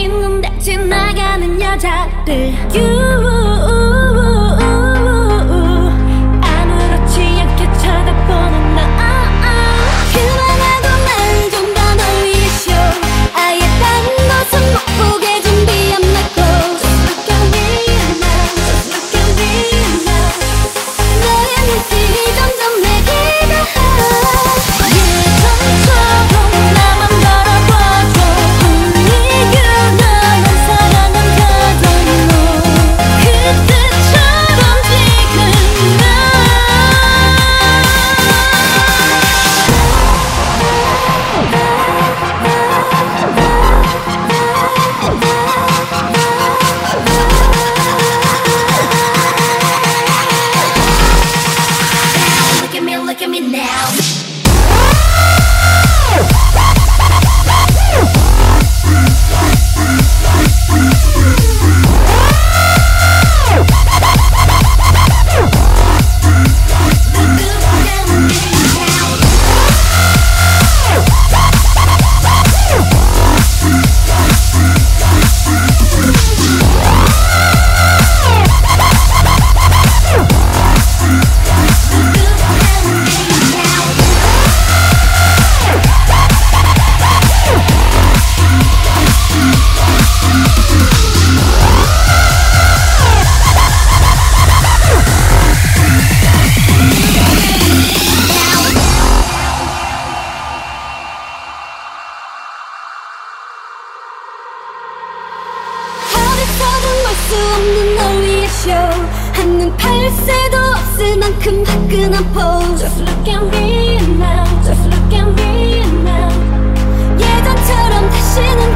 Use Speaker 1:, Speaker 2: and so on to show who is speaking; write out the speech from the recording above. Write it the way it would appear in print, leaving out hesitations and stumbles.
Speaker 1: 있는데 지나가는 여자들 아무렇지 않게 쳐다보는 너 그만하고 날 좀 더 널 위해 쇼 아예 딴 곳은 못 보게 준비 안 맞고 Just look at me now, just look at me now 너의 눈길이 점점 내게 닿아 예전처럼 나만 바라봐줘 분위기 나만 사랑한 가던 너 그때처럼 지금 나 Look at me now. 어디서든 볼 수 없는 널 위해 쇼 한눈 팔 새도 없을 만큼 화끈한 포즈 Just look at me now, just look at me now 예전처럼 다시는